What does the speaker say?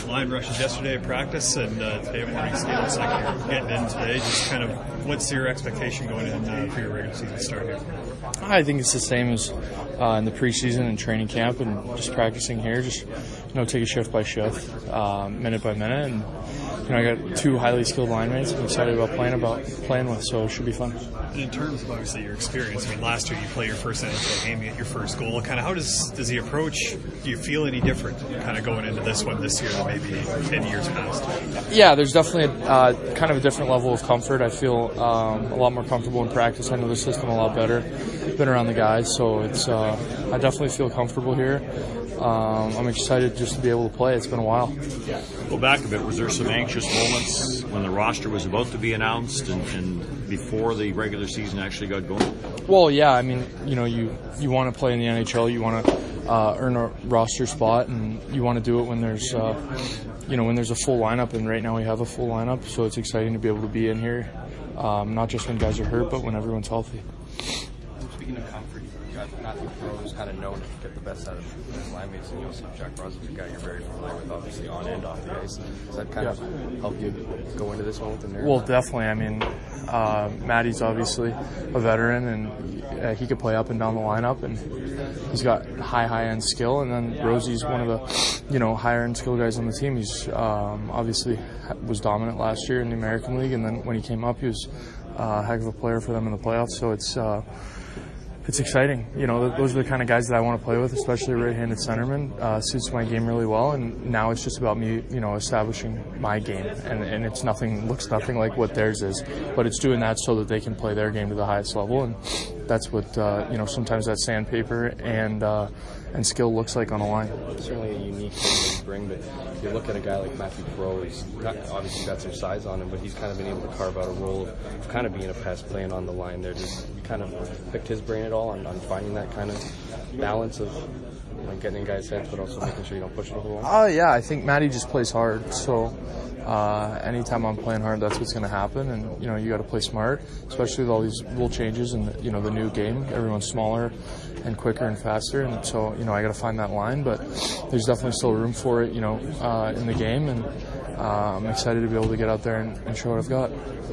line rushes yesterday at practice, and today at morning skate looks like you're getting in today. Just kind of, what's your expectation going in for your regular season start here? I think it's the same as in the preseason and training camp, and just practicing here. Just take a shift by shift, minute by minute, and I got two highly skilled line mates I'm excited about playing with, so it should be fun. And in terms of obviously your experience, I mean, last year you played your first NHL game, you get your first goal. Kind of how does he approach? Do you feel any different kind of going into this one this year than maybe in years past? Yeah, there's definitely kind of a different level of comfort. I feel a lot more comfortable in practice. I know the system a lot better. Been around the guys, so it's I definitely feel comfortable here. I'm excited just to be able to play. It's been a while. Go back a bit. Was there some anxious moments when the roster was about to be announced and before the regular season actually got going? Well, yeah. I mean, you want to play in the NHL. You want to earn a roster spot, and you want to do it when there's when there's a full lineup. And right now we have a full lineup, so it's exciting to be able to be in here. Not just when guys are hurt, but when everyone's healthy. Speaking of comfort, you got Matthew Perreault, who's kind of known to get the best out of his line mates, and you also have Jack Roslovic, a guy you're very familiar with, obviously on and off the ice. Does that kind of help you go into this one with the nerve? Well, definitely. I mean, Matty's obviously a veteran, and he could play up and down the lineup, and he's got high-end skill. And then Rosie's one of the higher-end skill guys on the team. He's obviously was dominant last year in the American League, and then when he came up, he was a heck of a player for them in the playoffs. So it's exciting. Those are the kind of guys that I want to play with, especially right-handed centerman. Suits my game really well, and now it's just about me, establishing my game. And it's looks nothing like what theirs is, but it's doing that so that they can play their game to the highest level. And that's what sometimes that sandpaper and skill looks like on a line. Certainly a unique thing that you bring, but if you look at a guy like Matthew Perreault, he's obviously got some size on him, but he's kind of been able to carve out a role of kind of being a pest, playing on the line there. Just you kind of picked his brain at all on finding that kind of balance of getting in guys' heads, but also making sure you don't push it over the line? Yeah, I think Matty just plays hard, so anytime I'm playing hard, that's what's going to happen. And you got to play smart, especially with all these rule changes and the new game. Everyone's smaller and quicker and faster, and so I got to find that line. But there's definitely still room for it, in the game, and I'm excited to be able to get out there and show what I've got.